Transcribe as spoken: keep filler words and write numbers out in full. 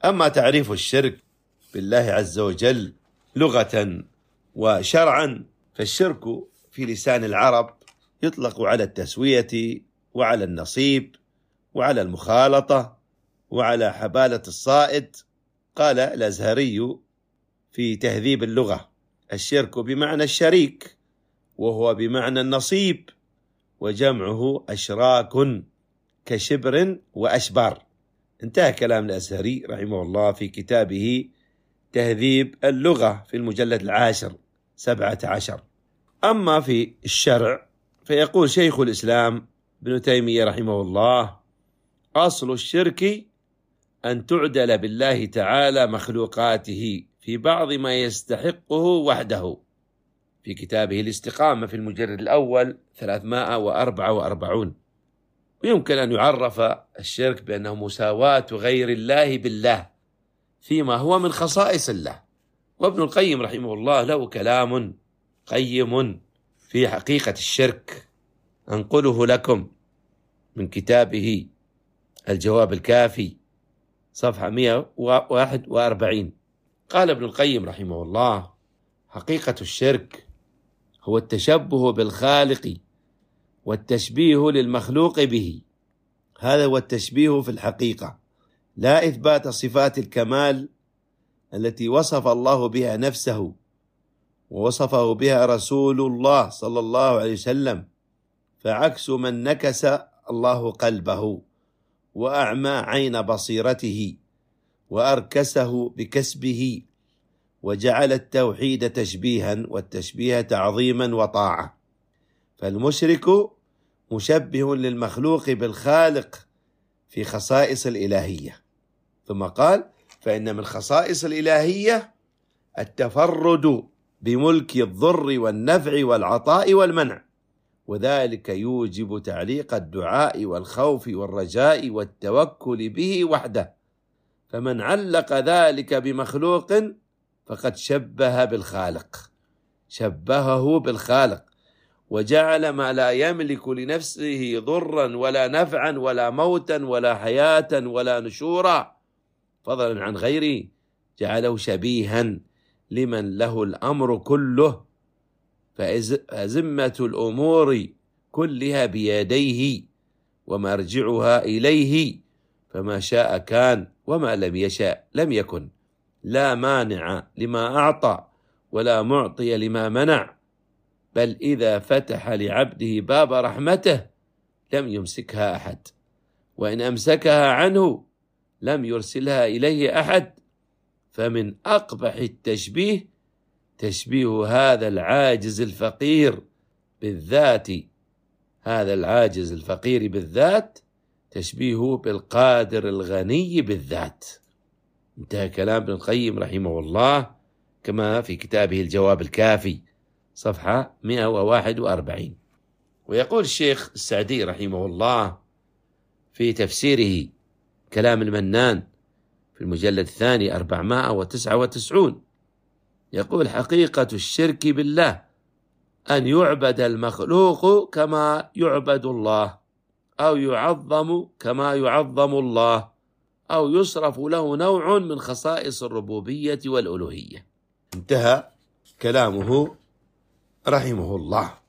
أما تعريف الشرك بالله عز وجل لغة وشرعا، فالشرك في لسان العرب يطلق على التسوية وعلى النصيب وعلى المخالطة وعلى حبالة الصائد. قال الأزهري في تهذيب اللغة: الشرك بمعنى الشريك، وهو بمعنى النصيب، وجمعه أشراك كشبر وأشبار. انتهى كلام الأزهري رحمه الله في كتابه تهذيب اللغة في المجلد العاشر سبعة عشر. أما في الشرع فيقول شيخ الإسلام ابن تيمية رحمه الله: أصل الشرك أن تعدل بالله تعالى مخلوقاته في بعض ما يستحقه وحده، في كتابه الاستقامة في المجلد الأول ثلاثمائة وأربعة وأربعين. ويمكن أن يعرف الشرك بأنه مساواة غير الله بالله فيما هو من خصائص الله. وابن القيم رحمه الله له كلام قيم في حقيقة الشرك، أنقله لكم من كتابه الجواب الكافي صفحة مئة وواحد وأربعين. قال ابن القيم رحمه الله: حقيقة الشرك هو التشبه بالخالق والتشبيه للمخلوق به. هذا هو التشبيه في الحقيقة، لا إثبات صفات الكمال التي وصف الله بها نفسه ووصفه بها رسول الله صلى الله عليه وسلم، فعكس من نكس الله قلبه وأعمى عين بصيرته وأركسه بكسبه، وجعل التوحيد تشبيها والتشبيه تعظيما وطاعة. فالمشرك مشبه للمخلوق بالخالق في خصائص الإلهية. ثم قال: فإن من خصائص الإلهية التفرد بملك الضر والنفع والعطاء والمنع، وذلك يوجب تعليق الدعاء والخوف والرجاء والتوكل به وحده. فمن علق ذلك بمخلوق فقد شبه بالخالق، شبهه بالخالق، وجعل ما لا يملك لنفسه ضرا ولا نفعا ولا موتا ولا حياة ولا نشورا فضلا عن غيره، جعله شبيها لمن له الأمر كله، فأزمة الأمور كلها بيديه ومرجعها إليه، فما شاء كان وما لم يشاء لم يكن، لا مانع لما أعطى ولا معطي لما منع، بل إذا فتح لعبده باب رحمته لم يمسكها أحد، وإن أمسكها عنه لم يرسلها إليه أحد. فمن أقبح التشبيه تشبيه هذا العاجز الفقير بالذات، هذا العاجز الفقير بالذات تشبيهه بالقادر الغني بالذات. انتهى كلام ابن القيم رحمه الله كما في كتابه الجواب الكافي صفحة مئة وواحد وأربعين. ويقول الشيخ السعدي رحمه الله في تفسيره كلام المنان في المجلد الثاني أربعمائة وتسعة وتسعين، يقول: حقيقة الشرك بالله أن يعبد المخلوق كما يعبد الله، أو يعظم كما يعظم الله، أو يصرف له نوع من خصائص الربوبية والألوهية. انتهى كلامه رحمه الله.